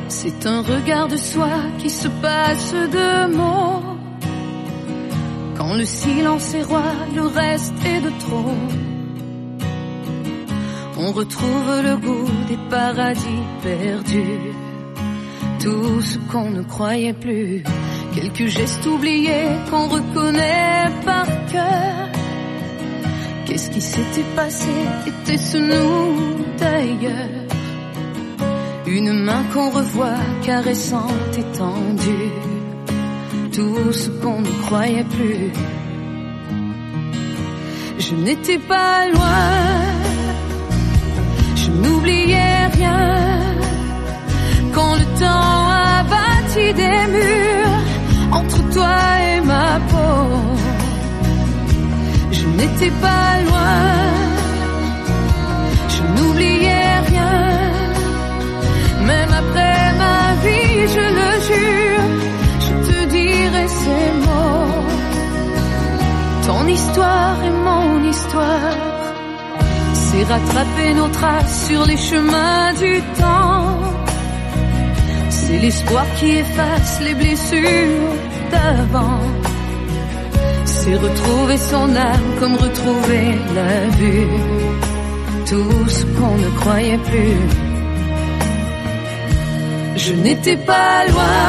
C'est un regard de soi qui se passe de mots. Quand le silence est roi, le reste est de trop. On retrouve le goût des paradis perdus, tout ce qu'on ne croyait plus, quelques gestes oubliés qu'on reconnaît par cœur. Qu'est-ce qui s'était passé? Était-ce nous d'ailleurs? Une main qu'on revoit caressante et tendue, tout ce qu'on ne croyait plus. Je n'étais pas loin, je n'oubliais rien. Quand le temps a bâti des murs entre toi et ma peau, je n'étais pas loin, je n'oubliais rien. Même après ma vie, je le jure, je te dirai ces mots. Ton histoire et mon histoire, c'est rattraper nos traces sur les chemins du temps. C'est l'espoir qui efface les blessures d'avant. C'est retrouver son âme comme retrouver la vue, tout ce qu'on ne croyait plus. Je n'étais pas loin,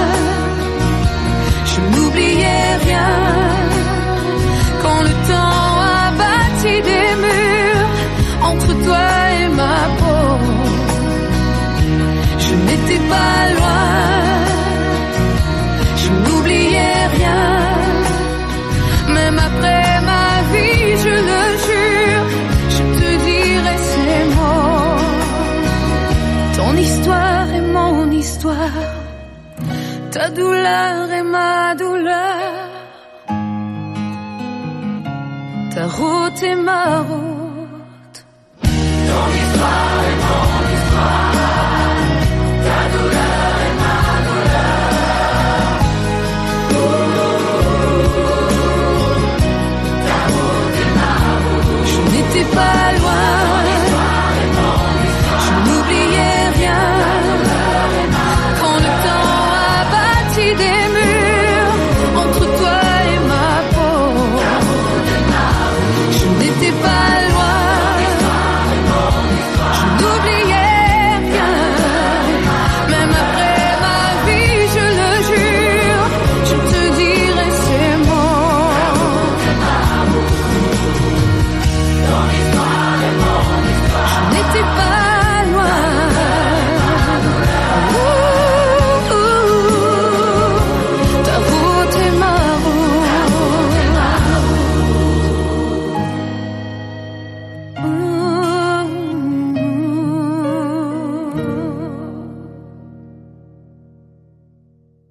je n'oubliais rien. Quand le temps a bâti des murs entre toi et ma peau, je n'étais pas loin, je n'oubliais rien. Même après ma vie, je le jure, je te dirai ces mots. Ton histoire est mon histoire, ta douleur est ma douleur, ta route est ma route. Ton histoire est mon histoire.